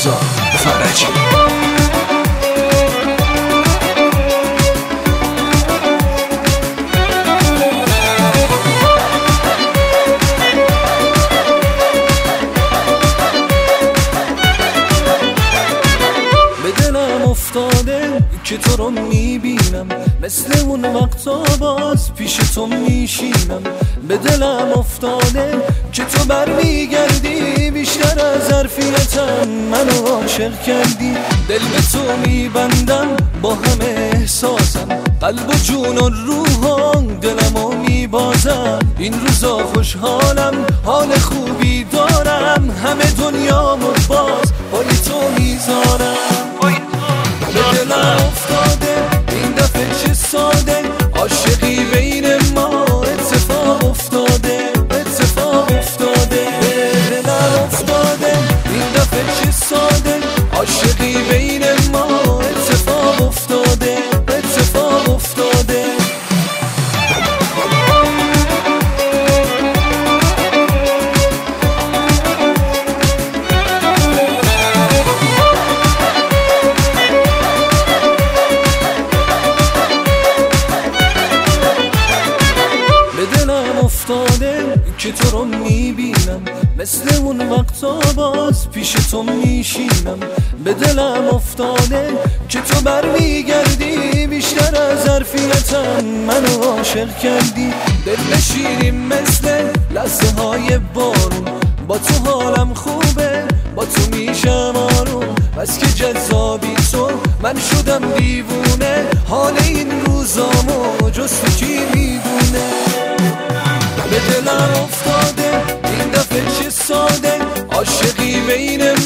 رضا فرجی. افتاده که تو رو میبینم، مثل اون وقتا باز پیش تو میشینم. به دلم افتاده که تو برمیگردی، بیشتر از ظرفیتم منو عاشق کردی. دل به تو میبندم با همه احساسم، قلب و جون و روحم دلمو میبازم. این روزا خوشحالم، حال خوبی دارم، همه دنیامو باز پای تو میذارم. به دلم افتاده این دفعه چه ساده، عاشقی بین ما اتفاق افتاده، اتفاق افتاده. به دلم افتاده این دفعه چه ساده، عاشقی بین ما اتفاق افتاده، اتفاق افتاده. افتاده که تو رو میبینم، مثل اون وقتا باز پیش تو میشینم. به دلم افتاده که تو برمیگردی، بیشتر از ظرفیتم منو عاشق کردی. دل نشینیم مثل لحظه های بارون، با تو حالم خوبه، با تو میشم آروم. بس که جذابی تو، من شدم دیوونه، حال این روزامو جز تو کی میدونه. به دلم افتاده این دفعه چه ساده، عاشقی بین